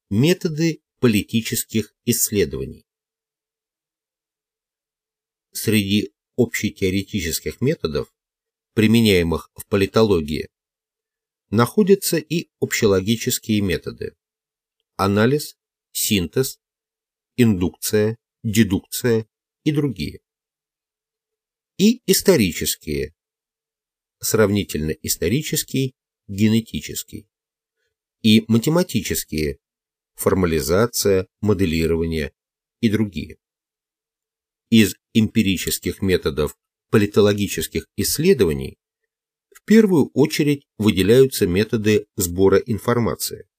Методы политических исследований. Среди общетеоретических методов, применяемых в политологии, находятся и общелогические методы: анализ, синтез, индукция, дедукция и другие. И исторические: сравнительно-исторический, генетический. И математические: формализация, моделирование и другие. Из эмпирических методов политологических исследований в первую очередь выделяются методы сбора информации.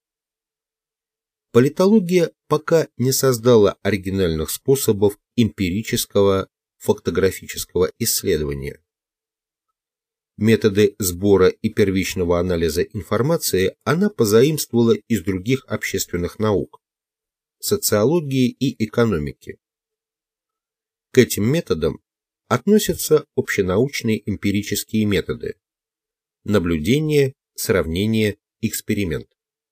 Политология пока не создала оригинальных способов эмпирического фактографического исследования. Методы сбора и первичного анализа информации она позаимствовала из других общественных наук – социологии и экономики. К этим методам относятся общенаучные эмпирические методы – наблюдение, сравнение, эксперимент.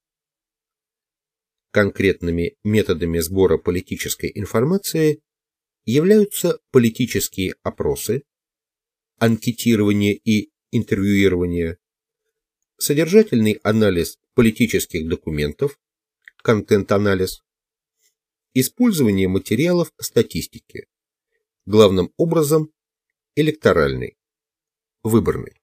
Конкретными методами сбора политической информации являются политические опросы, анкетирование и интервьюирование, содержательный анализ политических документов, контент-анализ, использование материалов статистики, главным образом электоральный, выборный.